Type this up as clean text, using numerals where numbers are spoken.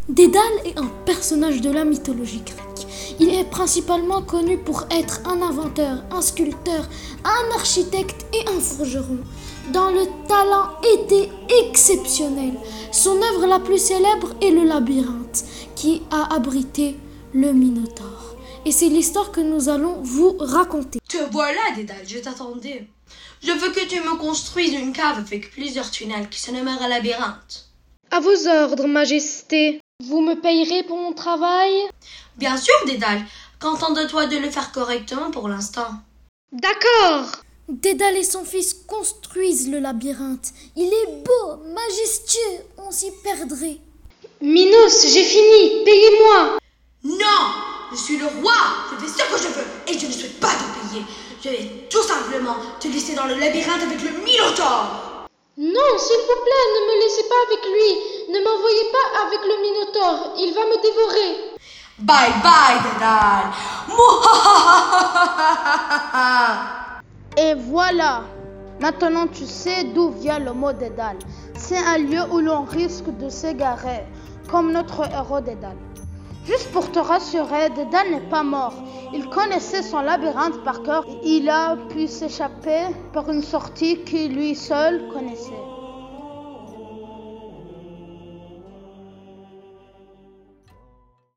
Dédale est un personnage de la mythologie grecque. Il est principalement connu pour être un inventeur, un sculpteur, un architecte et un forgeron, dont le talent était exceptionnel. Son œuvre la plus célèbre est le labyrinthe, qui a abrité le Minotaure. Et c'est l'histoire que nous allons vous raconter. Te voilà, Dédale, je t'attendais. Je veux que tu me construises une cave avec plusieurs tunnels qui se nommera labyrinthe. À vos ordres, Majesté. Vous me payerez pour mon travail? Bien sûr, Dédale. Contente-toi de le faire correctement pour l'instant. D'accord. Dédale et son fils construisent le labyrinthe. Il est beau, majestueux, on s'y perdrait. Minos, j'ai fini, payez-moi. Non, je suis le roi, je fais ce que je veux et je ne souhaite pas te payer. Je vais tout simplement te laisser dans le labyrinthe avec le Minotaure. Non, s'il vous plaît, ne me laissez pas avec lui. Ne m'envoyez pas avec le Minotaure, il va me dévorer. Bye bye, Dédale. Et voilà. Maintenant tu sais d'où vient le mot Dédale. C'est un lieu où l'on risque de s'égarer, comme notre héros Dédale. Juste pour te rassurer, Dédale n'est pas mort. Il connaissait son labyrinthe par cœur et il a pu s'échapper par une sortie qu'il lui seul connaissait.